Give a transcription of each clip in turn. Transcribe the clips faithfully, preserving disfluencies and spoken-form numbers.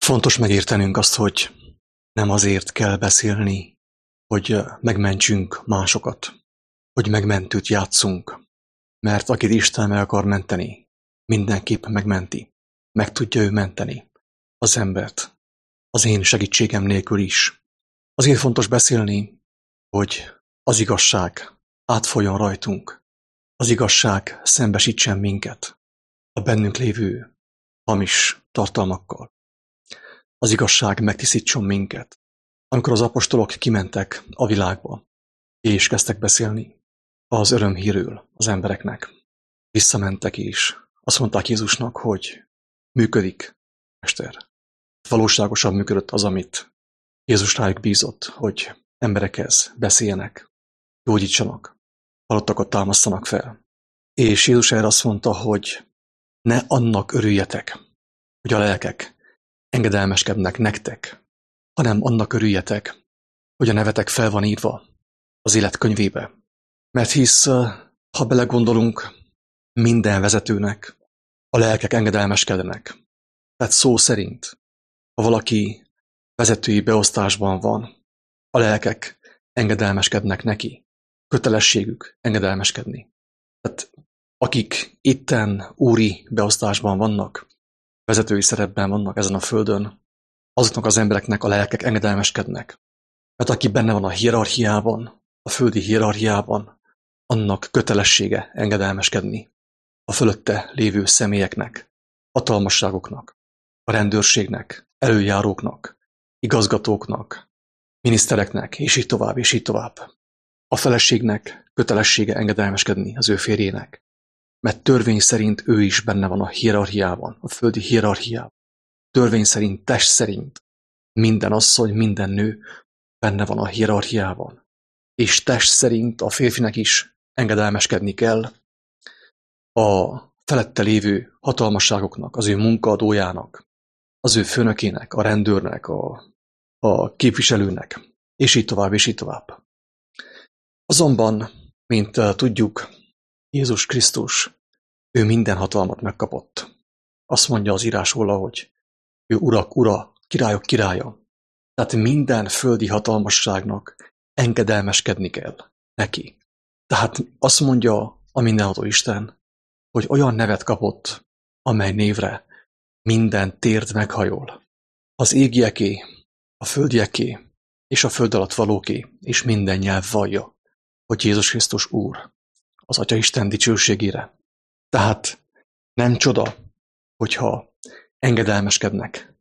Fontos megértenünk azt, hogy nem azért kell beszélni, hogy megmentsünk másokat, hogy megmentőt játszunk, mert akit Isten meg akar menteni, mindenképp megmenti, meg tudja ő menteni az embert, az én segítségem nélkül is. Azért fontos beszélni, hogy az igazság átfoljon rajtunk, az igazság szembesítsen minket a bennünk lévő hamis tartalmakkal. Az igazság megtisztítson minket. Amikor az apostolok kimentek a világba, és kezdtek beszélni az örömhírről az embereknek, visszamentek és azt mondták Jézusnak, hogy működik, Mester. Valóságosan működött az, amit Jézus rájuk bízott, hogy emberekhez beszéljenek, gyógyítsanak, halottakat támasztanak fel. És Jézus erre azt mondta, hogy ne annak örüljetek, hogy a lelkek engedelmeskednek nektek, hanem annak örüljetek, hogy a nevetek fel van írva az élet könyvébe. Mert hisz, ha belegondolunk, minden vezetőnek a lelkek engedelmeskednek. Tehát szó szerint, ha valaki vezetői beosztásban van, a lelkek engedelmeskednek neki. Kötelességük engedelmeskedni. Tehát akik itten úri beosztásban vannak, vezetői szerepben vannak ezen a földön, azoknak az embereknek a lelkek engedelmeskednek. Mert aki benne van a hierarchiában, a földi hierarchiában, annak kötelessége engedelmeskedni a fölötte lévő személyeknek, hatalmasságoknak, a rendőrségnek, előjáróknak, igazgatóknak, minisztereknek, és így tovább, és így tovább. A feleségnek kötelessége engedelmeskedni az ő férjének, mert törvény szerint ő is benne van a hierarchiában, a földi hierarchiában. Törvény szerint, test szerint minden asszony, minden nő benne van a hierarchiában. És test szerint a férfinek is engedelmeskedni kell a felette lévő hatalmasságoknak, az ő munkaadójának, az ő főnökének, a rendőrnek, a, a képviselőnek, és így tovább, és így tovább. Azonban, mint tudjuk, Jézus Krisztus, ő minden hatalmat megkapott. Azt mondja az írás róla, hogy ő urak ura, királyok királya. Tehát minden földi hatalmasságnak engedelmeskedni kell neki. Tehát azt mondja a mindenható Isten, hogy olyan nevet kapott, amely névre minden térd meghajol. Az égieké, a földieké és a föld alatt valóké, és minden nyelv vallja, hogy Jézus Krisztus Úr, az Atya Isten dicsőségére. Tehát nem csoda, hogyha engedelmeskednek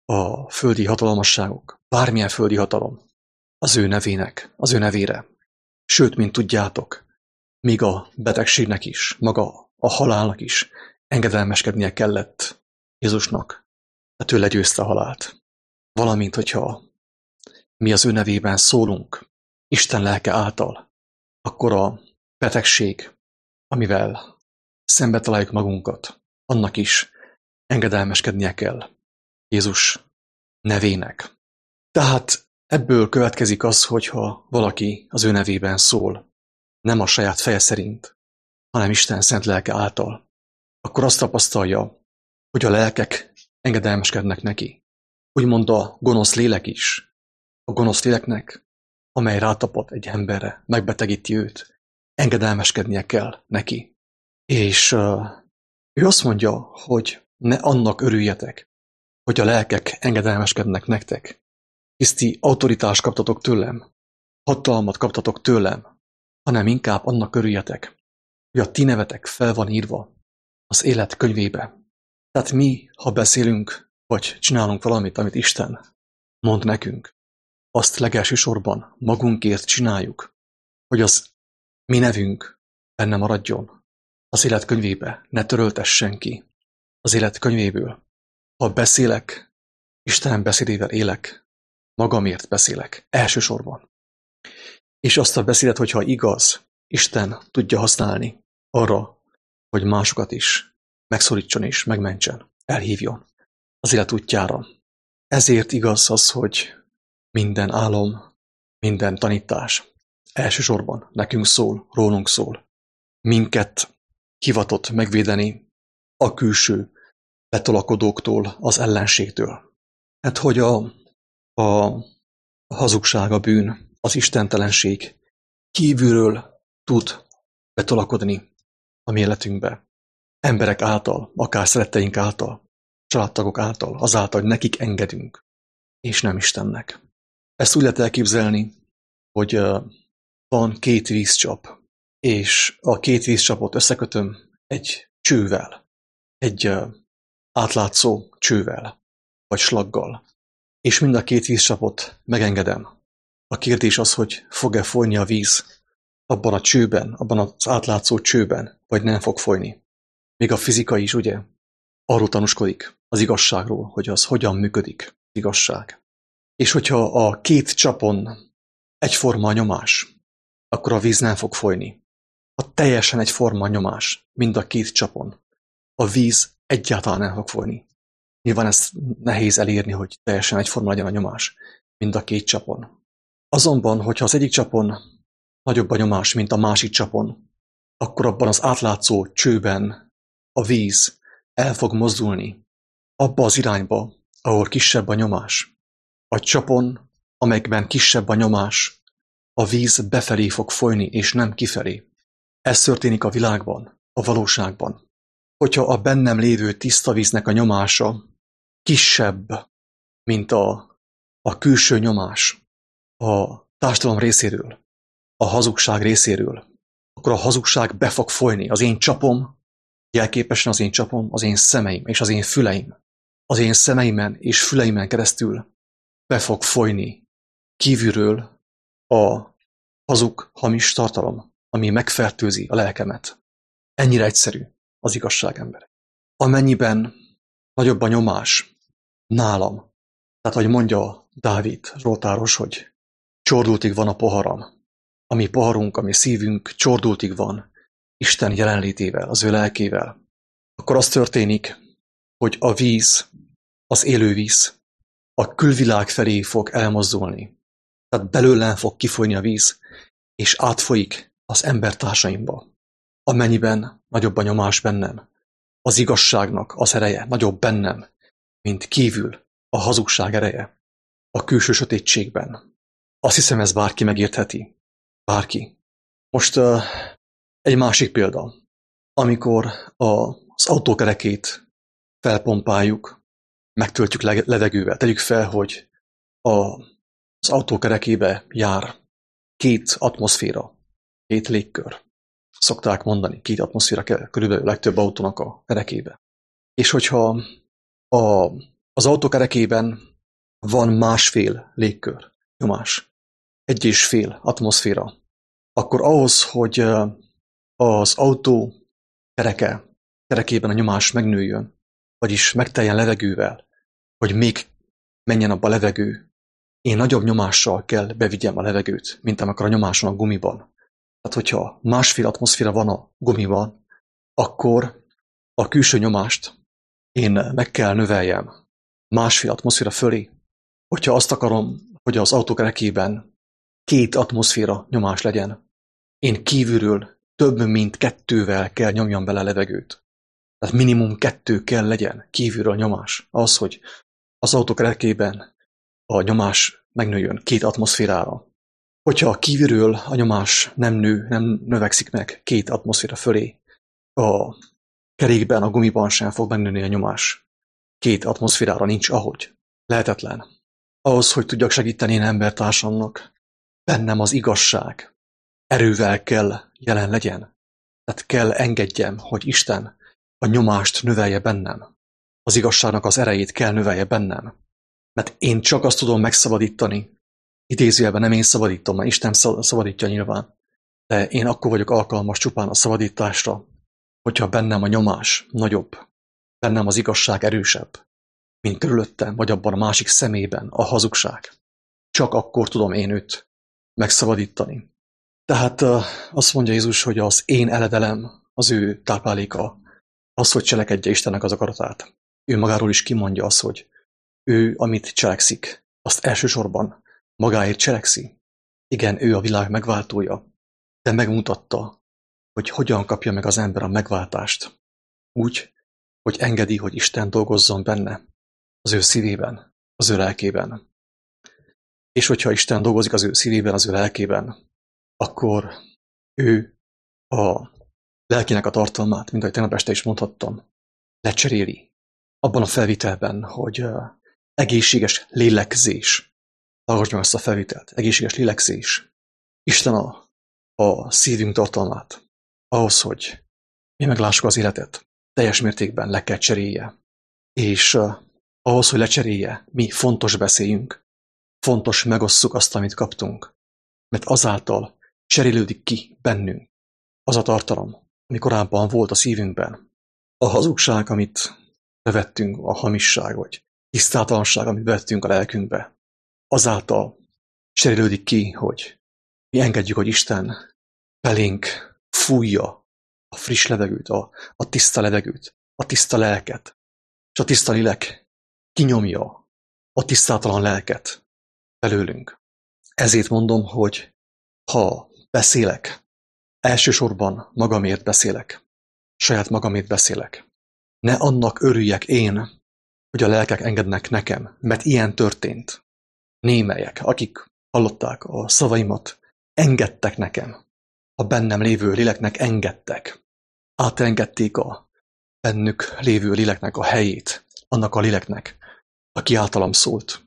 a földi hatalmasságok, bármilyen földi hatalom, az ő nevének, az ő nevére. Sőt, mint tudjátok, még a betegségnek is, maga a halálnak is engedelmeskednie kellett Jézusnak, mert ő legyőzte a halált. Valamint, hogyha mi az ő nevében szólunk, Isten lelke által, akkor a betegség, amivel szembe találjuk magunkat, annak is engedelmeskednie kell Jézus nevének. Tehát ebből következik az, hogyha valaki az ő nevében szól, nem a saját feje szerint, hanem Isten szent lelke által, akkor azt tapasztalja, hogy a lelkek engedelmeskednek neki. Úgymond a gonosz lélek is. A gonosz léleknek, amely rátapad egy emberre, megbetegíti őt, engedelmeskednie kell neki. És uh, ő azt mondja, hogy ne annak örüljetek, hogy a lelkek engedelmeskednek nektek. Hisz ti autoritást kaptatok tőlem, hatalmat kaptatok tőlem, hanem inkább annak örüljetek, hogy a ti nevetek fel van írva az élet könyvébe. Tehát mi, ha beszélünk, vagy csinálunk valamit, amit Isten mond nekünk, azt legelső sorban magunkért csináljuk, hogy az mi nevünk benne maradjon az élet könyvébe, ne töröltessen ki az élet könyvéből. Ha beszélek, Isten beszédével élek, magamért beszélek, elsősorban. És azt a beszédet, hogyha igaz, Isten tudja használni arra, hogy másokat is megszólítson és megmentsen, elhívjon az élet útjára. Ezért igaz az, hogy minden álom, minden tanítás elsősorban nekünk szól, rólunk szól. Minket hivatott megvédeni a külső betolakodóktól, az ellenségtől. Hát, hogy a, a, a hazugság, a bűn, az istentelenség kívülről tud betolakodni a mi életünkbe. Emberek által, akár szeretteink által, családtagok által, azáltal, hogy nekik engedünk, és nem Istennek. Ezt úgy lehet elképzelni, hogy van két vízcsap, és a két vízcsapot összekötöm egy csővel, egy átlátszó csővel, vagy slaggal, és mind a két vízcsapot megengedem. A kérdés az, hogy fog-e folyni a víz abban a csőben, abban az átlátszó csőben, vagy nem fog folyni. Még a fizika is, ugye, arról tanúskodik az igazságról, hogy az hogyan működik, az igazság. És hogyha a két csapon egyforma a nyomás, akkor a víz nem fog folyni. Ha teljesen egyforma a nyomás, mind a két csapon, a víz egyáltalán nem fog folyni. Nyilván ezt nehéz elérni, hogy teljesen egyforma legyen a nyomás, mind a két csapon. Azonban, hogyha az egyik csapon nagyobb a nyomás, mint a másik csapon, akkor abban az átlátszó csőben a víz el fog mozdulni abba az irányba, ahol kisebb a nyomás. A csapon, amelyekben kisebb a nyomás, a víz befelé fog folyni, és nem kifelé. Ez történik a világban, a valóságban. Hogyha a bennem lévő tiszta víznek a nyomása kisebb, mint a, a külső nyomás a társadalom részéről, a hazugság részéről, akkor a hazugság be fog folyni. Az én csapom, jelképesen az én csapom, az én szemeim és az én füleim, az én szemeimen és füleimen keresztül be fog folyni kívülről a hazug, hamis tartalom, ami megfertőzi a lelkemet. Ennyire egyszerű az igazság, emberek. Amennyiben nagyobb a nyomás nálam, tehát ahogy mondja Dávid Zsoltáros, hogy csordultig van a poharam, a mi poharunk, a mi szívünk csordultig van Isten jelenlétével, az ő lelkével, akkor az történik, hogy a víz, az élő víz a külvilág felé fog elmozdulni. Tehát belőlem fog kifolyni a víz, és átfolyik az embertársaimba. Amennyiben nagyobb a nyomás bennem, az igazságnak az ereje nagyobb bennem, mint kívül a hazugság ereje, a külső sötétségben. Azt hiszem, ez bárki megértheti. Bárki. Most uh, egy másik példa. Amikor a, az autókerekét felpompáljuk, megtöltjük levegővel, tegyük fel, hogy a, az autókerekébe jár két atmoszféra, két légkör. Szokták mondani, két atmoszféra kell körülbelül a legtöbb autónak a kerekébe. És hogyha a, az autókerekében van másfél légkör, nyomás, egy és fél atmoszféra, akkor ahhoz, hogy az autó kereke, kerekében a nyomás megnőjön, vagyis megteljen levegővel, hogy még menjen abba a levegő, én nagyobb nyomással kell bevigyem a levegőt, mint amikor a nyomáson a gumiban. Tehát, hogyha másfél atmoszféra van a gumiban, akkor a külső nyomást én meg kell növeljem másfél atmoszféra fölé. Hogyha azt akarom, hogy az autó kerekében két atmoszféra nyomás legyen, én kívülről több mint kettővel kell nyomjam bele a levegőt. Tehát minimum kettő kell legyen kívülről nyomás. Az, hogy az autó kerekében a nyomás megnőjön két atmoszférára. Hogyha kívülről a nyomás nem nő, nem növekszik meg két atmoszféra fölé, a kerékben, a gumiban sem fog megnőni a nyomás. Két atmoszférára nincs ahogy. Lehetetlen. Ahhoz, hogy tudjak segíteni én embertársamnak, bennem az igazság erővel kell jelen legyen. Tehát kell engedjem, hogy Isten a nyomást növelje bennem. Az igazságnak az erejét kell növelje bennem. Mert én csak azt tudom megszabadítani, idézőjelben nem én szabadítom, mert Isten szabadítja nyilván, de én akkor vagyok alkalmas csupán a szabadításra, hogyha bennem a nyomás nagyobb, bennem az igazság erősebb, mint körülöttem, vagy abban a másik szemében a hazugság. Csak akkor tudom én őt megszabadítani. Tehát azt mondja Jézus, hogy az én eledelem, az ő tápláléka, az, hogy cselekedje Istennek az akaratát. Ő magáról is kimondja azt, hogy ő, amit cselekszik, azt elsősorban magáért cselekszi. Igen, ő a világ megváltója, de megmutatta, hogy hogyan kapja meg az ember a megváltást. Úgy, hogy engedi, hogy Isten dolgozzon benne, az ő szívében, az ő lelkében. És hogyha Isten dolgozik az ő szívében, az ő lelkében, akkor ő a lelkének a tartalmát, mint ahogy tegnap este is mondhattam, lecseréli. Abban a felvitelben, hogy egészséges lélegzés, hallgass meg ezt a felvitelt, egészséges lélegzés. Isten a, a szívünk tartalmát ahhoz, hogy mi meglássuk az életet, teljes mértékben le kell cserélje. És uh, ahhoz, hogy lecserélje, mi fontos beszéljünk, fontos megosszuk azt, amit kaptunk, mert azáltal cserélődik ki bennünk az a tartalom, ami korábban volt a szívünkben. A hazugság, amit bevettünk, a hamisság, vagy tisztátalanság, amit bevettünk a lelkünkbe, azáltal cserélődik ki, hogy mi engedjük, hogy Isten belénk fújja a friss levegőt, a, a tiszta levegőt, a tiszta lelket, és a tiszta lélek kinyomja a tisztátalan lelket belőlünk. Ezért mondom, hogy ha beszélek, elsősorban magamért beszélek, saját magamért beszélek. Ne annak örüljek én, hogy a lelkek engednek nekem, mert ilyen történt. Némelyek, akik hallották a szavaimat, engedtek nekem. A bennem lévő léleknek engedtek. Átengedték a bennük lévő léleknek a helyét, annak a léleknek, aki általam szólt.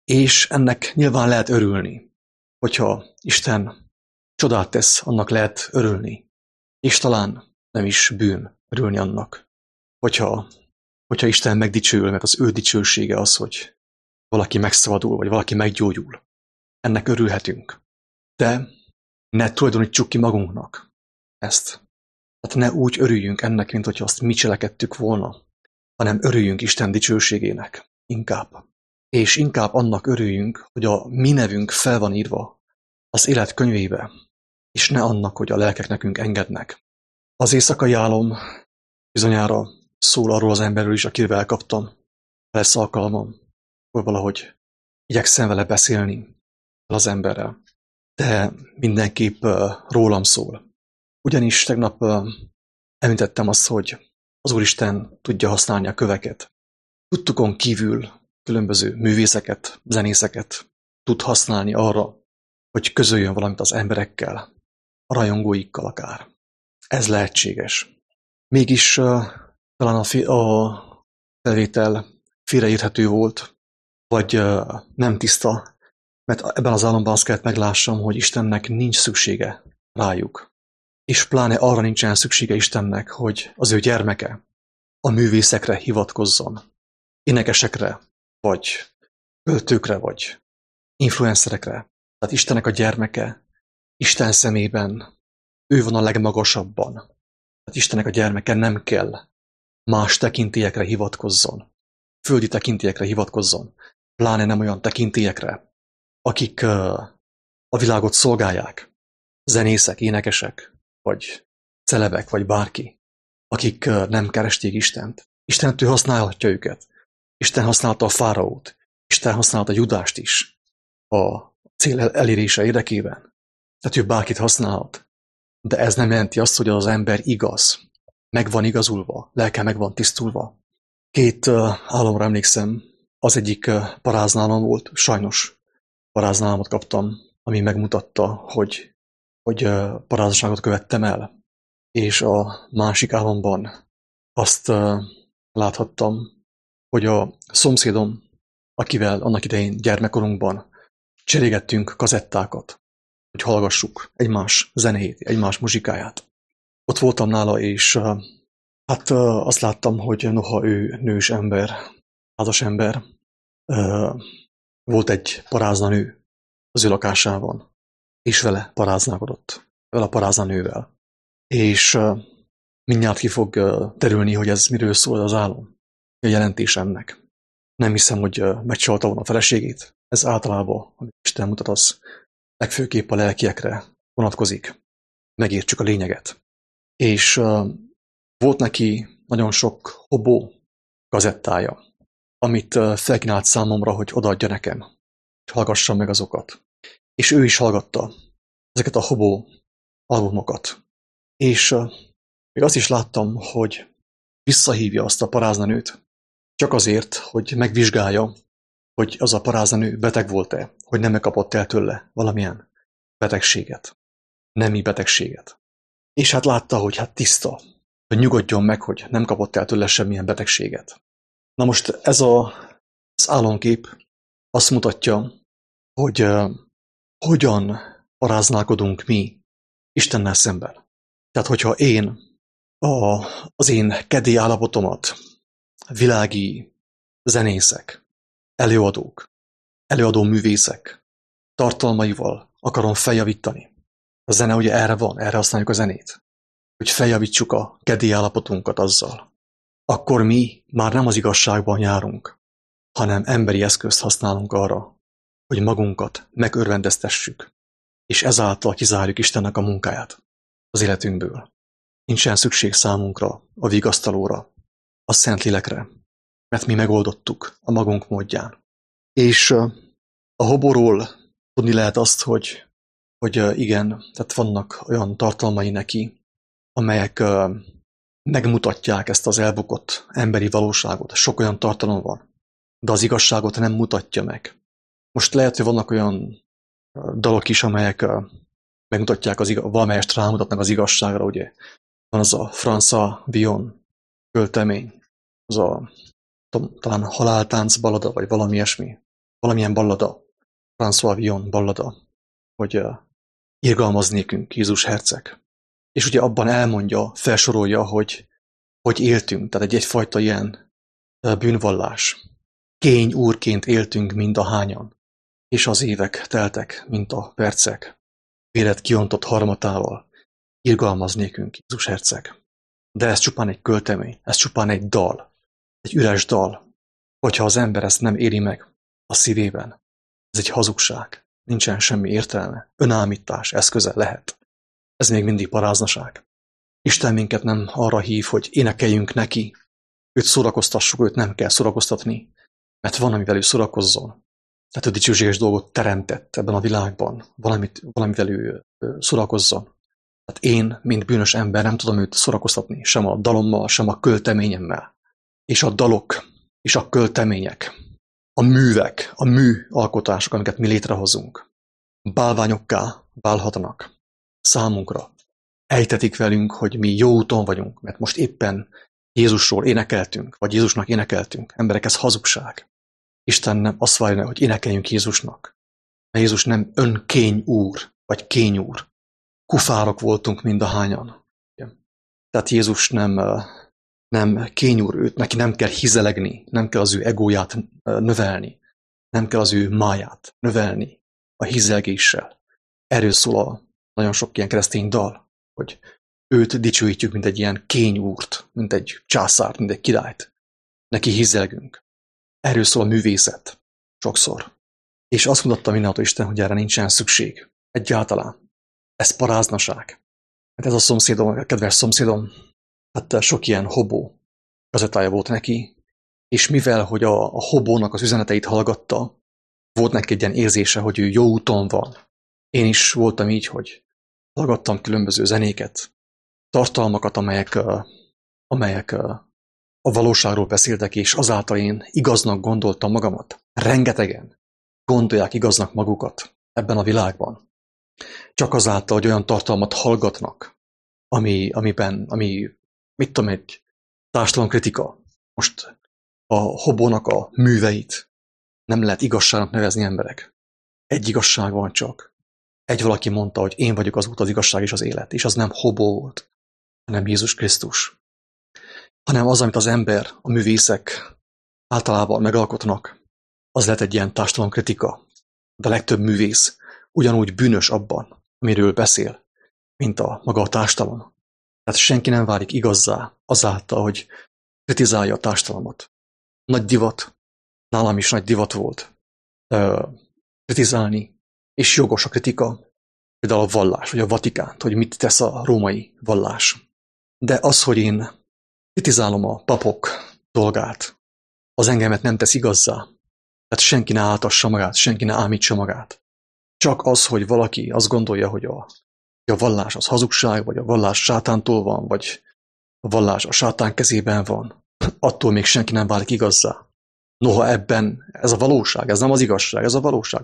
És ennek nyilván lehet örülni, hogyha Isten csodát tesz, annak lehet örülni. És talán nem is bűn örülni annak, hogyha, hogyha Isten megdicsőül, mert az ő dicsősége az, hogy valaki megszabadul, vagy valaki meggyógyul. Ennek örülhetünk. De ne tulajdonítsuk ki magunknak ezt. Tehát ne úgy örüljünk ennek, mint hogyha azt mi cselekedtük volna, hanem örüljünk Isten dicsőségének inkább. És inkább annak örüljünk, hogy a mi nevünk fel van írva az élet könyvébe, és ne annak, hogy a lelkek nekünk engednek. Az éjszakai álom bizonyára szól arról az emberről is, akivel kaptam. Lesz alkalmam, hogy valahogy igyekszem vele beszélni az emberrel. De mindenképp uh, rólam szól. Ugyanis tegnap uh, említettem azt, hogy az Úristen tudja használni a köveket. Tudtukon kívül különböző művészeket, zenészeket tud használni arra, hogy közöljön valamit az emberekkel, a rajongóikkal akár. Ez lehetséges. Mégis uh, talán a, fi- a felvétel félreérthető volt, vagy uh, nem tiszta, mert ebben az álomban azt kellett meglássam, hogy Istennek nincs szüksége rájuk. És pláne arra nincsen szüksége Istennek, hogy az ő gyermeke a művészekre hivatkozzon. Énekesekre, vagy költőkre, vagy influencerekre. Tehát Istennek a gyermeke, Isten szemében ő van a legmagasabban. Tehát Istennek a gyermeke nem kell más tekintélyekre hivatkozzon. Földi tekintélyekre hivatkozzon. Pláne nem olyan tekintélyekre, akik uh, a világot szolgálják. Zenészek, énekesek, vagy celebek, vagy bárki, akik uh, nem keresték Istent. Isten ő használhatja őket. Isten használta a fáraót. Isten használta Judást is a cél elérése érdekében. Tehát ő bárkit használhat. De ez nem jelenti azt, hogy az ember igaz. Meg van igazulva, lelke meg van tisztulva. Két uh, álomra emlékszem, az egyik uh, paráználom volt, sajnos paráználamot kaptam, ami megmutatta, hogy, hogy uh, paráznaságot követtem el. És a másik álomban azt uh, láthattam, hogy a szomszédom, akivel annak idején gyermekkorunkban cserégettünk kazettákat, hogy hallgassuk egymás zenét, egymás muzsikáját. Ott voltam nála, és uh, hát uh, azt láttam, hogy noha ő nős ember, házas ember, uh, volt egy parázna nő az ő lakásában, és vele paráználkodott, vele a parázna nővel. És uh, mindjárt ki fog uh, terülni, hogy ez miről szól az álom, a jelentés ennek. Nem hiszem, hogy uh, megcsalta volna a feleségét. Ez általában, amit Isten mutat, az legfőképp a lelkiekre vonatkozik. Megértsük a lényeget. És uh, volt neki nagyon sok hobó kazettája, amit uh, felkínált számomra, hogy odaadja nekem, hogy hallgassam meg azokat. És ő is hallgatta ezeket a hobó albumokat. És uh, még azt is láttam, hogy visszahívja azt a paráznanőt, csak azért, hogy megvizsgálja, hogy az a paráznanő beteg volt-e, hogy nem kapott el tőle valamilyen betegséget, nemi betegséget. És hát látta, hogy hát tiszta, hogy nyugodjon meg, hogy nem kapott el tőle semmilyen betegséget. Na most ez a, az álomkép azt mutatja, hogy uh, hogyan paráználkodunk mi Istennel szemben. Tehát, hogyha én a, az én kedély állapotomat világi zenészek, előadók, előadó művészek tartalmaival akarom feljavítani. A zene ugye erre van, erre használjuk a zenét. Hogy feljavítsuk a kedély állapotunkat azzal. Akkor mi már nem az igazságban járunk, hanem emberi eszközt használunk arra, hogy magunkat megörvendeztessük, és ezáltal kizárjuk Istennek a munkáját az életünkből. Nincsen szükség számunkra a vigasztalóra, a Szentlélekre, mert mi megoldottuk a magunk módján. És a hoborról tudni lehet azt, hogy, hogy igen, tehát vannak olyan tartalmai neki, amelyek megmutatják ezt az elbukott emberi valóságot. Sok olyan tartalom van, de az igazságot nem mutatja meg. Most lehet, hogy vannak olyan dalok is, amelyek megmutatják, az igaz, valamelyest rámutatnak az igazságra, ugye. Van az a François Villon költemény, az a talán haláltánc ballada, vagy valami ilyesmi, valamilyen ballada, François Villon ballada, hogy uh, irgalmaz nékünk Jézus herceg. És ugye abban elmondja, felsorolja, hogy hogy éltünk, tehát egy egyfajta ilyen uh, bűnvallás. Kény úrként éltünk mind a hányan, és az évek teltek, mint a percek. Véred kiontott harmatával irgalmaz nékünk Jézus herceg. De ez csupán egy költemény, ez csupán egy dal, egy üres dal. Hogyha az ember ezt nem éri meg a szívében, ez egy hazugság, nincsen semmi értelme, önállítás eszköze lehet. Ez még mindig paráznaság. Isten minket nem arra hív, hogy énekeljünk neki, őt szórakoztassuk, őt nem kell szórakoztatni, mert van, amivel ő szórakozzon. Tehát ő dicsőséges dolgot teremtett ebben a világban, valamit, valamivel ő szórakozzon. Tehát én, mint bűnös ember nem tudom őt szórakoztatni, sem a dalommal, sem a költeményemmel. És a dalok, és a költemények, a művek, a műalkotások, amiket mi létrehozunk, bálványokká válhatnak számunkra. Ejtetik velünk, hogy mi jó úton vagyunk, mert most éppen Jézusról énekeltünk, vagy Jézusnak énekeltünk. Emberek, ez hazugság. Isten nem azt várja, hogy énekeljünk Jézusnak. Mert Jézus nem önkény úr, vagy kény úr. Kufárok voltunk mind a hányan. Tehát Jézus nem, nem kény úr, őt, neki nem kell hizelegni, nem kell az ő egóját növelni, nem kell az ő máját növelni a hizelgéssel. Erről szól a nagyon sok ilyen keresztény dal, hogy őt dicsőítjük, mint egy ilyen kény úrt, mint egy császárt, mint egy királyt. Neki hizelgünk. Erről szól a művészet sokszor. És azt mutatta mindenható Isten, hogy erre nincsen szükség. Egyáltalán. Ez paráznaság. Hát ez a szomszédom, a kedves szomszédom, hát sok ilyen hobó gazettája volt neki, és mivel, hogy a, a hobónak az üzeneteit hallgatta, volt neki egy ilyen érzése, hogy ő jó úton van. Én is voltam így, hogy hallgattam különböző zenéket, tartalmakat, amelyek, amelyek a valóságról beszéltek, és azáltal én igaznak gondoltam magamat. Rengetegen gondolják igaznak magukat ebben a világban. Csak azáltal, hogy olyan tartalmat hallgatnak, ami, amiben, ami, mit tudom, egy társadalomkritika. Most a hobónak a műveit nem lehet igazságnak nevezni, emberek. Egy igazság van csak. Egy valaki mondta, hogy én vagyok az út, az igazság és az élet, és az nem hobó volt, hanem Jézus Krisztus. Hanem az, amit az ember, a művészek általában megalkotnak, az lehet egy ilyen társadalomkritika. De a legtöbb művész ugyanúgy bűnös abban, amiről beszél, mint a maga a társadalom. Tehát senki nem válik igazzá azáltal, hogy kritizálja a társadalmat. Nagy divat, nálam is nagy divat volt uh, kritizálni, és jogos a kritika, például a vallás, vagy a Vatikánt, hogy mit tesz a római vallás. De az, hogy én kritizálom a papok dolgát, az engemet nem tesz igazzá. Tehát senki ne áltassa magát, senki ne ámítsa magát. Csak az, hogy valaki azt gondolja, hogy a, a vallás az hazugság, vagy a vallás sátántól van, vagy a vallás a sátán kezében van, attól még senki nem válik igazzá. Noha ebben ez a valóság, ez nem az igazság, ez a valóság,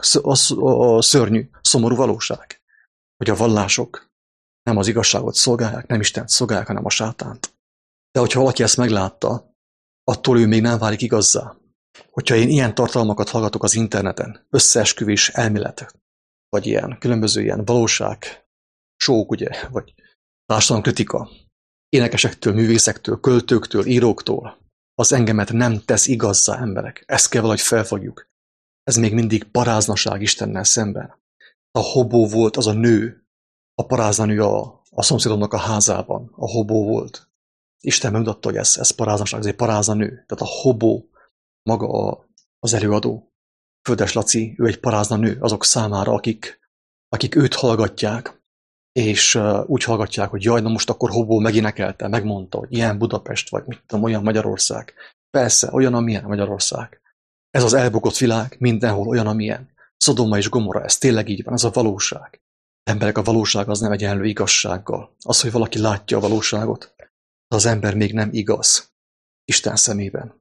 a szörnyű, szomorú valóság, hogy a vallások nem az igazságot szolgálják, nem Istent szolgálják, hanem a sátánt. De hogyha valaki ezt meglátta, attól ő még nem válik igazzá. Hogyha én ilyen tartalmakat hallgatok az interneten, összeesküvés elmélet, vagy ilyen különböző ilyen valóság, sók, ugye, vagy társadalomkritika, énekesektől, művészektől, költőktől, íróktól, az engemet nem tesz igazzá, emberek. Ezt kell valahogy felfogjuk. Ez még mindig paráznaság Istennel szemben. A hobó volt az a nő, a paráznanő a, a szomszédomnak a házában. A hobó volt. Isten megmutatta, hogy ez, ez paráznaság, ez egy paráznanő. Tehát a hobó maga a, az előadó. Földes Laci, ő egy paráznanő azok számára, akik, akik őt hallgatják, és uh, úgy hallgatják, hogy jaj, na most akkor hobó megénekelte, megmondta, hogy ilyen Budapest, vagy mit tudom, olyan Magyarország. Persze, olyan, amilyen Magyarország. Ez az elbukott világ mindenhol olyan, amilyen. Szodoma és Gomorra, ez tényleg így van, ez a valóság. Emberek, a valóság az nem egyenlő igazsággal. Az, hogy valaki látja a valóságot, az ember még nem igaz Isten szemében.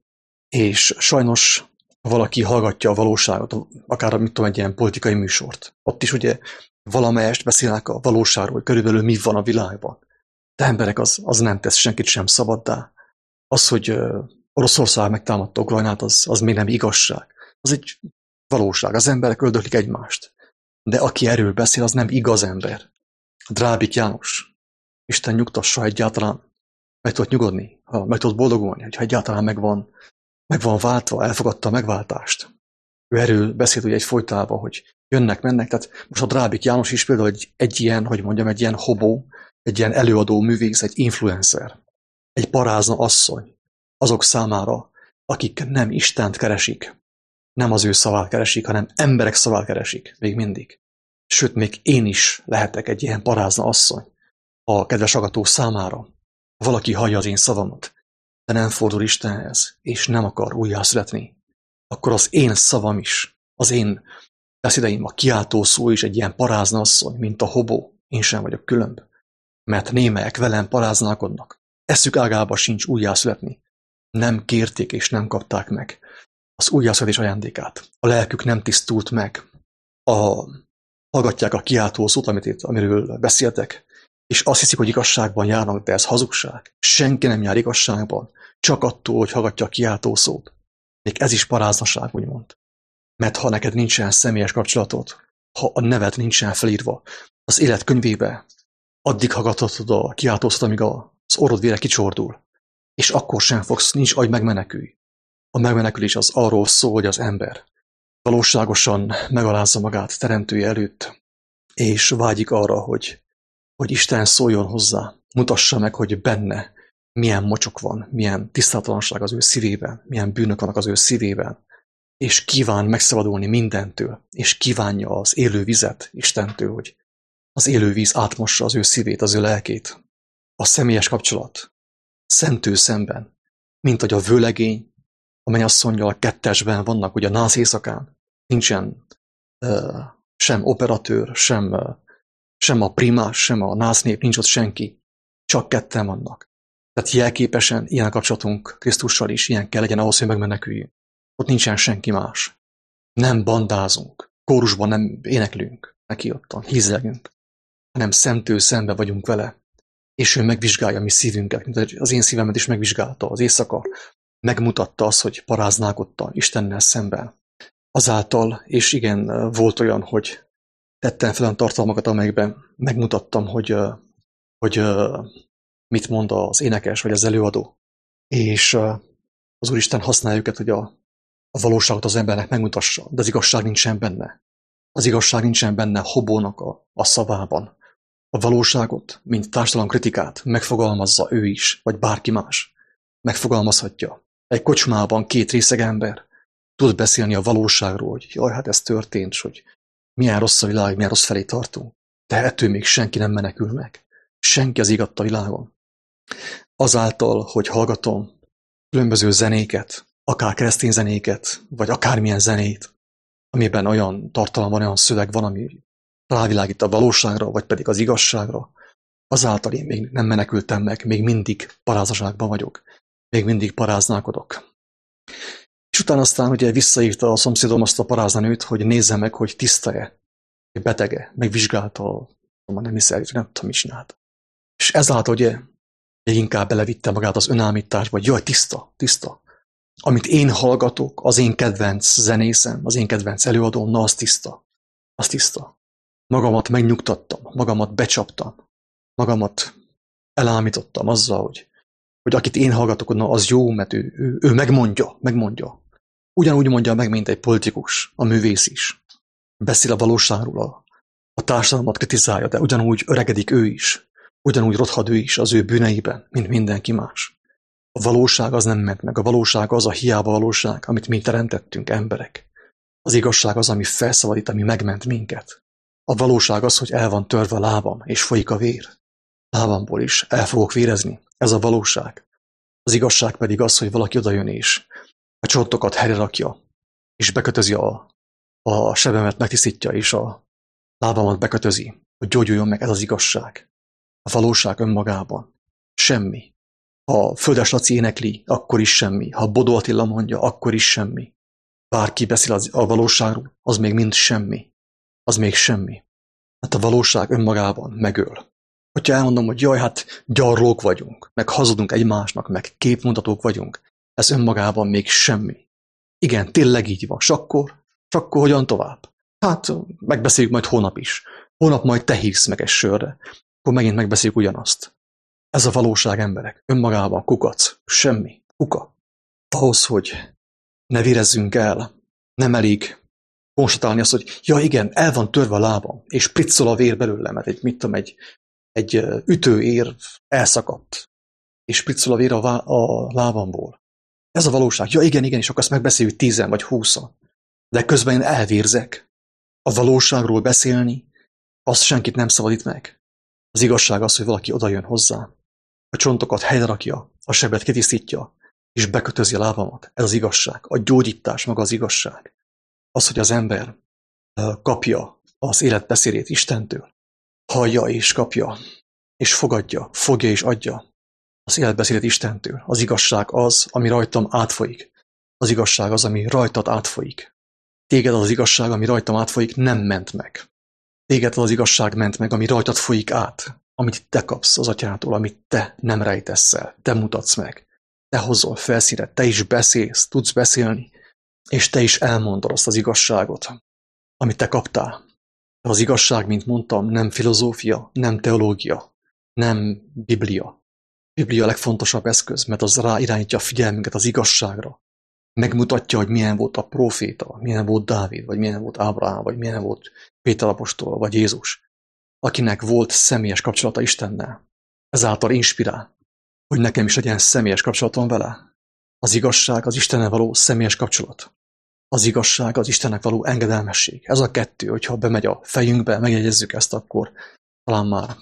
És sajnos valaki hallgatja a valóságot, akár mit tudom, egy ilyen politikai műsort. Ott is ugye valamelyest beszélnek a valóságról, hogy körülbelül mi van a világban. De emberek, az, az nem tesz senkit sem szabaddá. Az, hogy uh, Oroszország megtámadta Ukrajnát, az, az még nem igazság. Az egy valóság. Az emberek öldöklik egymást. De aki erről beszél, az nem igaz ember. Drábik János, Isten nyugtassa, egyáltalán meg tudott nyugodni, ha meg tudott boldogulni, hogyha egyáltalán megvan, megvan váltva, elfogadta a megváltást. Ő erről beszélt ugye egy folytában, hogy jönnek, mennek, tehát most a Drábik János is például egy, egy ilyen, hogy mondjam, egy ilyen hobó, egy ilyen előadó művész, egy influencer, egy parázna asszony azok számára, akik nem Istent keresik, nem az ő szavát keresik, hanem emberek szavát keresik, még mindig. Sőt, még én is lehetek egy ilyen parázna asszony a kedves hallgató számára. Valaki hallja az én szavamat, de nem fordul Istenhez, és nem akar újjászületni, akkor az én szavam is, az én beszédeim, a kiáltó szó is egy ilyen parázna asszony, mint a hobó. Én sem vagyok különb, mert némelyek velem paráználkodnak. Eszük ágába sincs újjászületni. Nem kérték és nem kapták meg az újjászületés ajándékát. A lelkük nem tisztult meg. A, hallgatják a kiáltó szót, amit itt, amiről beszéltek, és azt hiszik, hogy igazságban járnak, de ez hazugság. Senki nem jár igazságban, csak attól, hogy hallgatja a kiáltó szót. Még ez is paráznaság, úgymond. Mert ha neked nincsen személyes kapcsolatod, ha a neved nincsen felírva az élet könyvébe, addig hallgathatod a kiáltó szót, amíg az orrod vére kicsordul. És akkor sem fogsz, nincs agy megmenekülj. A megmenekülés az arról szól, hogy az ember valóságosan megalázza magát teremtője előtt, és vágyik arra, hogy, hogy Isten szóljon hozzá, mutassa meg, hogy benne milyen mocsok van, milyen tisztátalanság az ő szívében, milyen bűnök vannak az ő szívében, és kíván megszabadulni mindentől, és kívánja az élő vizet Istentől, hogy az élő víz átmossa az ő szívét, az ő lelkét. A személyes kapcsolat szentő szemben, mint hogy a vőlegény, a mennyasszonnyal a kettesben vannak, ugye a nász éjszakán, nincsen uh, sem operatőr, sem, uh, sem a primás, sem a násznép, nincs ott senki, csak ketten vannak. Tehát jelképesen ilyen kapcsolatunk Krisztussal is, ilyen kell legyen ahhoz, hogy megmeneküljünk. Ott nincsen senki más. Nem bandázunk, kórusban nem éneklünk neki ottan, hízelgünk, hanem szemtől szembe vagyunk vele, és ő megvizsgálja mi szívünket, mint az én szívemet is megvizsgálta az éjszaka, megmutatta azt, hogy paráználkodta Istennel szemben. Azáltal, és igen, volt olyan, hogy tettem fel olyan tartalmakat, amelyekben megmutattam, hogy, hogy mit mond az énekes, vagy az előadó. És az Úristen használja őket, hogy a, a valóságot az embernek megmutassa, de az igazság nincsen benne. Az igazság nincsen benne hobónak a, a szavában. A valóságot, mint társadalomkritikát megfogalmazza ő is, vagy bárki más. Megfogalmazhatja. Egy kocsmában két részeg ember tud beszélni a valóságról, hogy jaj, hát ez történt, és hogy milyen rossz a világ, milyen rossz felé tartunk. De ettől még senki nem menekül meg. Senki az igaz a világon. Azáltal, hogy hallgatom különböző zenéket, akár keresztény zenéket, vagy akármilyen zenét, amiben olyan tartalom van, olyan szöveg van, ami rávilágít a valóságra, vagy pedig az igazságra, azáltal én még nem menekültem meg, még mindig parázaságban vagyok, még mindig paráználkodok. És utána aztán ugye visszaírta a szomszédom azt a paráznanőt, hogy nézze meg, hogy tiszta-e, hogy betege, megvizsgálta a, a nemi szervét, nem tudom, mit csinált. És ezáltal ugye még inkább belevitte magát az önállításba, hogy jaj, tiszta, tiszta. Amit én hallgatok, az én kedvenc zenészem, az én kedvenc előadóm, na az tiszta. Az tiszta. Magamat megnyugtattam, magamat becsaptam, magamat elámítottam azzal, hogy, hogy akit én hallgatok, na az jó, mert ő, ő, ő megmondja, megmondja. Ugyanúgy mondja meg, mint egy politikus, a művész is. Beszél a valóságról, a, a társadalmat kritizálja, de ugyanúgy öregedik ő is. Ugyanúgy rothad ő is az ő bűneiben, mint mindenki más. A valóság az nem ment meg. A valóság az a hiába valóság, amit mi teremtettünk, emberek. Az igazság az, ami felszabadít, ami megment minket. A valóság az, hogy el van törve a lábam, és folyik a vér. Lábamból is el fogok vérezni. Ez a valóság. Az igazság pedig az, hogy valaki odajön és a csontokat helyre rakja, és bekötözi a, a sebemet, megtisztítja, és a lábamat bekötözi, hogy gyógyuljon meg. Ez az igazság. A valóság önmagában. Semmi. Ha Földes Laci énekli, akkor is semmi. Ha Bodó Attila mondja, akkor is semmi. Bárki beszél az, a valóságról, az még mind semmi. Az még semmi. Hát a valóság önmagában megöl. Hogyha elmondom, hogy jaj, hát gyarlók vagyunk, meg hazudunk egymásnak, meg képmutatók vagyunk, ez önmagában még semmi. Igen, tényleg így van. S akkor, s akkor hogyan tovább? Hát megbeszéljük majd hónap is. Hónap majd te hívsz meg egy sörre. Akkor megint megbeszéljük ugyanazt. Ez a valóság, emberek. Önmagában kukac. Semmi. Kuka. Ahhoz, hogy ne vérezzünk el, nem elég konstatálni azt, hogy ja igen, el van törve a lábam, és priccol a vér belőle, mert egy, mit tudom, egy, egy ütőér elszakadt, és priccol a vér a, vá- a lábamból. Ez a valóság. Ja igen, igen, és akkor azt megbeszéljük tízen vagy húszan. De közben én elvérzek. A valóságról beszélni, azt senkit nem szabadít meg. Az igazság az, hogy valaki odajön hozzá, a csontokat helyre rakja, a sebet kitisztítja, és bekötözi a lábamat. Ez az igazság. A gyógyítás maga az igazság. Az, hogy az ember kapja az életbeszédét Istentől, hallja és kapja, és fogadja, fogja és adja az életbeszédet Istentől. Az igazság az, ami rajtam átfolyik. Az igazság az, ami rajtad átfolyik. Téged az, az igazság, ami rajtam átfolyik, nem ment meg. Téged az, az igazság ment meg, ami rajtad folyik át. Amit te kapsz az atyától, amit te nem rejtesz el, te mutatsz meg. Te hozol felszínre, te is beszélsz, tudsz beszélni, és te is elmondod azt az igazságot, amit te kaptál. Az igazság, mint mondtam, nem filozófia, nem teológia, nem Biblia. Biblia a legfontosabb eszköz, mert az ráirányítja a figyelmünket az igazságra. Megmutatja, hogy milyen volt a próféta, milyen volt Dávid, vagy milyen volt Ábrahám, vagy milyen volt Péter apostol, vagy Jézus, akinek volt személyes kapcsolata Istennel. Ezáltal inspirál, hogy nekem is legyen személyes kapcsolatom vele. Az igazság az Istennel való személyes kapcsolat. Az igazság az Istennek való engedelmesség. Ez a kettő, hogyha bemegy a fejünkbe, megjegyezzük ezt, akkor talán már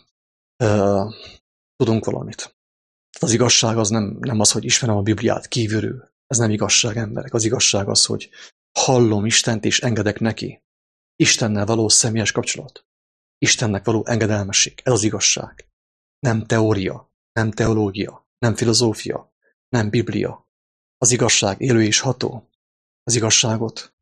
uh, tudunk valamit. Az igazság az nem, nem az, hogy ismerem a Bibliát kívülről. Ez nem igazság, emberek. Az igazság az, hogy hallom Istent és engedek neki. Istennel való személyes kapcsolat. Istennek való engedelmesség. Ez az igazság. Nem teória, nem teológia, nem filozófia, nem Biblia. Az igazság élő és ható. Az igazságot,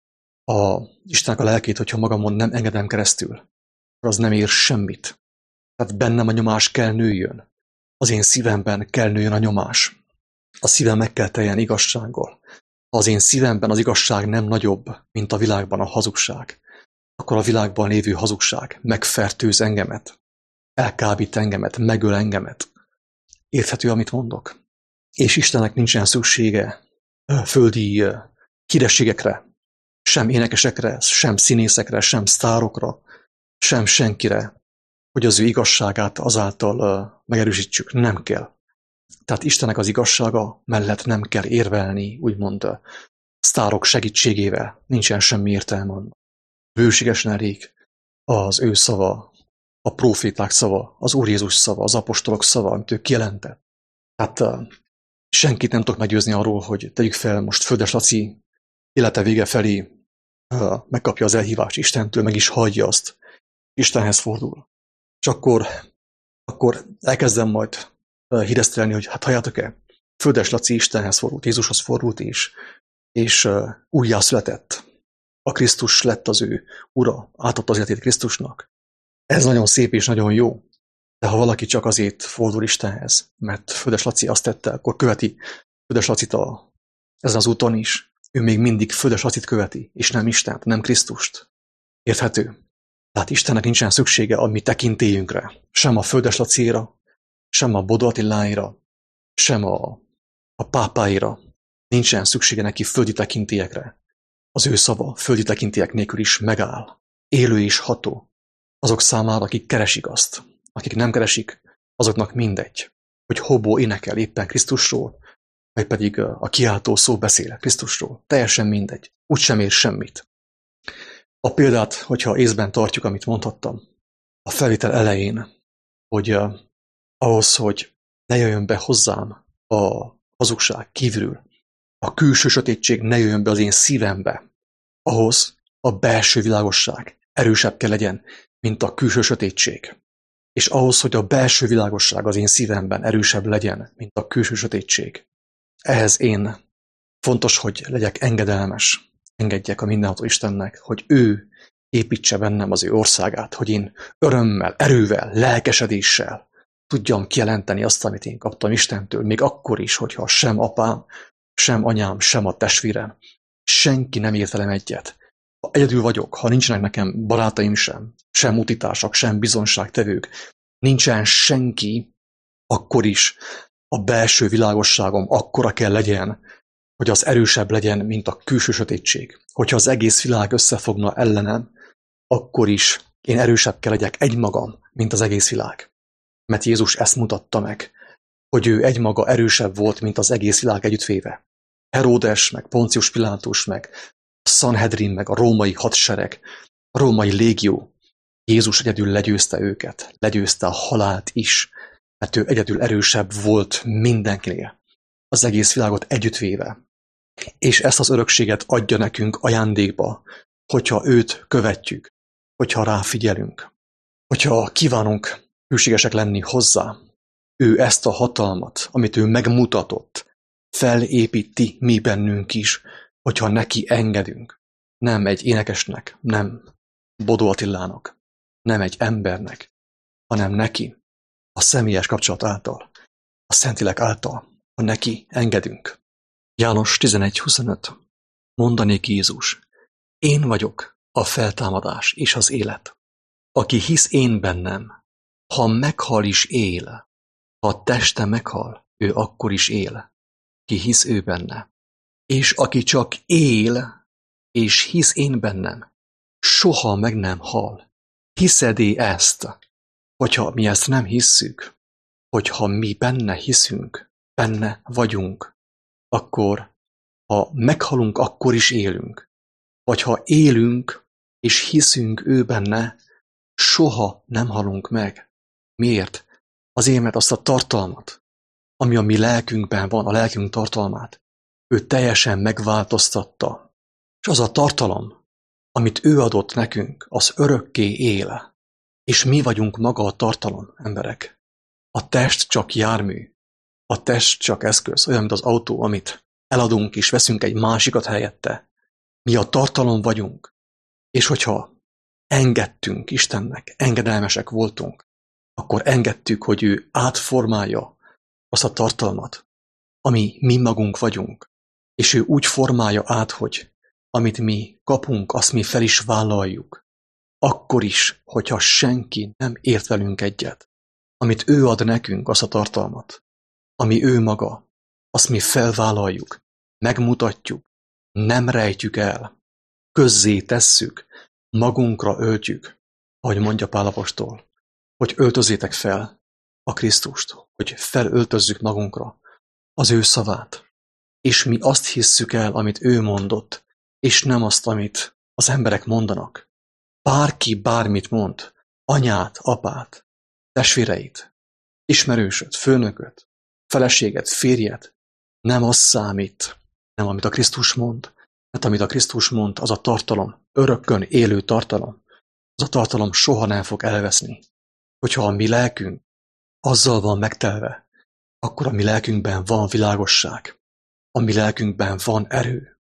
a Istennek a lelkét, hogyha magamon nem engedem keresztül, az nem ér semmit. Tehát bennem a nyomás kell nőjön. Az én szívemben kell nőjön a nyomás. A szívem meg kell teljen igazsággal. Ha az én szívemben az igazság nem nagyobb, mint a világban a hazugság, akkor a világban lévő hazugság megfertőz engemet, elkábít engemet, megöl engemet. Érthető, amit mondok? És Istennek nincsen szüksége földi hírességekre, sem énekesekre, sem színészekre, sem sztárokra, sem senkire, hogy az ő igazságát azáltal megerősítsük. Nem kell. Tehát Istennek az igazsága mellett nem kell érvelni, úgymond sztárok segítségével. Nincsen semmi értelme. Bőségesen elég az ő szava, a próféták szava, az Úr Jézus szava, az apostolok szava, amit ő kijelentett. Tehát senkit nem tudok meggyőzni arról, hogy tegyük fel most Földes Laci élete vége felé megkapja az elhívást Istentől, meg is hagyja azt, Istenhez fordul. És akkor, akkor elkezdem majd híresztelni, hogy hát halljátok-e, Földes Laci Istenhez fordult, Jézushoz fordult, és és uh, újjászületett. A Krisztus lett az ő ura, átadta az életét Krisztusnak. Ez nagyon szép és nagyon jó, de ha valaki csak azért fordul Istenhez, mert Földös Laci azt tette, akkor követi Földös Lacit a, ezen az úton is. Ő még mindig Földös Lacit követi, és nem Istent, nem Krisztust. Érthető? Tehát Istennek nincsen szüksége a mi tekintélyünkre, sem a Földös Lacira, sem a Bodó Attiláira, sem a, a pápáira. Nincsen szüksége neki földi tekintélyekre. Az ő szava földi tekintélyek nélkül is megáll. Élő és ható. Azok számára, akik keresik azt. Akik nem keresik, azoknak mindegy, hogy hobó énekel éppen Krisztusról, vagy pedig a kiáltó szó beszél Krisztusról. Teljesen mindegy. Úgysem ér semmit. A példát, hogyha észben tartjuk, amit mondhattam, a felvétel elején, hogy uh, ahhoz, hogy ne jöjjön be hozzám a hazugság kívülről, a külső sötétség ne jöjjön be az én szívembe, ahhoz a belső világosság erősebb kell legyen, mint a külső sötétség. És ahhoz, hogy a belső világosság az én szívemben erősebb legyen, mint a külső sötétség, ehhez én fontos, hogy legyek engedelmes, engedjek a mindenható Istennek, hogy ő építse bennem az ő országát, hogy én örömmel, erővel, lelkesedéssel tudjam kijelenteni azt, amit én kaptam Istentől, még akkor is, hogyha sem apám, sem anyám, sem a testvérem, senki nem ért velem egyet. Ha egyedül vagyok, ha nincsenek nekem barátaim sem, sem utitársak, sem bizonságtevők, nincsen senki, akkor is a belső világosságom akkora kell legyen, hogy az erősebb legyen, mint a külső sötétség. Hogyha az egész világ összefogna ellenem, akkor is én erősebb kell legyek egymagam, mint az egész világ. Mert Jézus ezt mutatta meg, hogy ő egymaga erősebb volt, mint az egész világ együttvéve. Heródes, meg Poncius Pilátus, meg a Sanhedrin, meg a római hadsereg, a római légió. Jézus egyedül legyőzte őket, legyőzte a halált is, mert ő egyedül erősebb volt mindenkinél, az egész világot együttvéve. És ezt az örökséget adja nekünk ajándékba, hogyha őt követjük, hogyha ráfigyelünk, hogyha kívánunk hűségesek lenni hozzá. Ő ezt a hatalmat, amit ő megmutatott, felépíti mi bennünk is, hogyha neki engedünk. Nem egy énekesnek, nem Bodó Attilának, nem egy embernek, hanem neki, a személyes kapcsolat által, a Szentlélek által, ha neki engedünk. János tizenegy huszonöt. Mondanék Jézus, én vagyok a feltámadás és az élet. Aki hisz én bennem, ha meghal is él, ha a teste meghal, ő akkor is él, ki hisz ő benne. És aki csak él, és hisz én bennem, soha meg nem hal. Hiszed-e ezt? Hogyha mi ezt nem hisszük, hogyha mi benne hiszünk, benne vagyunk, akkor ha meghalunk, akkor is élünk. Vagy ha élünk, és hiszünk ő benne, soha nem halunk meg. Miért? Azért, mert azt a tartalmat, ami a mi lelkünkben van, a lelkünk tartalmát, ő teljesen megváltoztatta. És az a tartalom, amit ő adott nekünk, az örökké él. És mi vagyunk maga a tartalom, emberek. A test csak jármű, a test csak eszköz, olyan, mint az autó, amit eladunk és veszünk egy másikat helyette. Mi a tartalom vagyunk. És hogyha engedtünk Istennek, engedelmesek voltunk, akkor engedtük, hogy ő átformálja azt a tartalmat, ami mi magunk vagyunk. És ő úgy formálja át, hogy amit mi kapunk, azt mi fel is vállaljuk. Akkor is, hogyha senki nem ért velünk egyet. Amit ő ad nekünk, azt a tartalmat, ami ő maga, azt mi felvállaljuk, megmutatjuk, nem rejtjük el, közzé tesszük, magunkra öltjük, ahogy mondja Pál apostol, hogy öltözzétek fel a Krisztust, hogy felöltözzük magunkra az ő szavát, és mi azt hisszük el, amit ő mondott, és nem azt, amit az emberek mondanak. Bárki bármit mond, anyát, apát, testvéreit, ismerősöt, főnököt, feleséget, férjet, nem az számít, nem amit a Krisztus mond, mert amit a Krisztus mond, az a tartalom, örökkön élő tartalom, az a tartalom soha nem fog elveszni. Hogyha a mi lelkünk azzal van megtelve, akkor a mi lelkünkben van világosság, a mi lelkünkben van erő,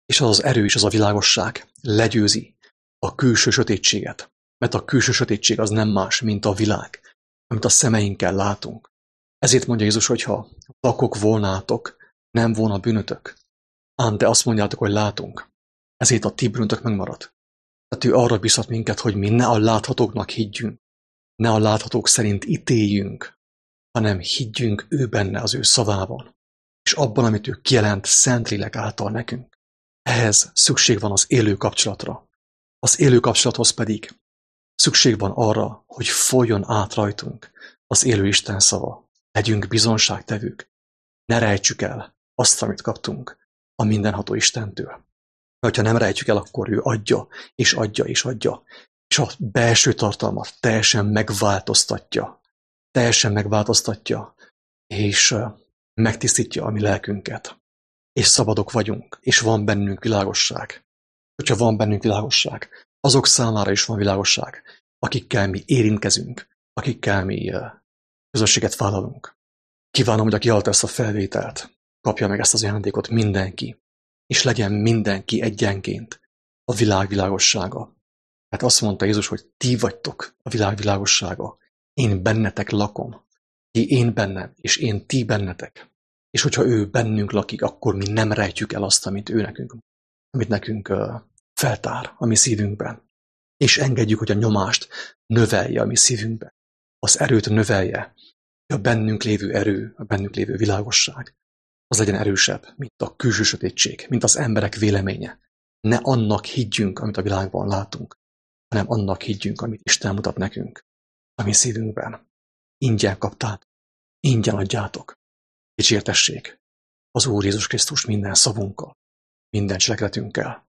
És az az erő és az a világosság legyőzi a külső sötétséget. Mert a külső sötétség az nem más, mint a világ, amit a szemeinkkel látunk. Ezért mondja Jézus, hogy ha vakok volnátok, nem volna bűnötök. Ám te azt mondjátok, hogy látunk. Ezért a ti bűnötök megmarad. Tehát ő arra biztat minket, hogy mi ne a láthatóknak higgyünk, ne a láthatók szerint ítéljünk, hanem higgyünk ő benne, az ő szavában, és abban, amit ő kijelent Szentlélek által nekünk. Ehhez szükség van az élő kapcsolatra. Az élő kapcsolathoz pedig szükség van arra, hogy folyjon át rajtunk az élő Isten szava. Legyünk bizonságtevők. Ne rejtsük el azt, amit kaptunk a mindenható Istentől. Mert ha nem rejtjük el, akkor ő adja, és adja, és adja. És a belső tartalmat teljesen megváltoztatja. Teljesen megváltoztatja, és megtisztítja a mi lelkünket. És szabadok vagyunk, és van bennünk világosság. Hogyha van bennünk világosság, azok számára is van világosság, akikkel mi érintkezünk, akikkel mi közösséget vállalunk. Kívánom, hogy aki hallta ezt a felvételt, kapja meg ezt az ajándékot mindenki, és legyen mindenki egyenként a világ világossága. Hát azt mondta Jézus, hogy ti vagytok a világ világossága. Én bennetek lakom. Ti én bennem, és én ti bennetek. És hogyha ő bennünk lakik, akkor mi nem rejtjük el azt, amit ő nekünk, amit nekünk uh, feltár a mi szívünkben. És engedjük, hogy a nyomást növelje a mi szívünkben. Az erőt növelje, hogy a bennünk lévő erő, a bennünk lévő világosság, az legyen erősebb, mint a külső sötétség, mint az emberek véleménye. Ne annak higgyünk, amit a világban látunk, hanem annak higgyünk, amit Isten mutat nekünk a mi szívünkben. Ingyen kaptátok, ingyen adjátok. Dicsértessék az Úr Jézus Krisztus minden szavunkkal, minden cselekedetünkkel.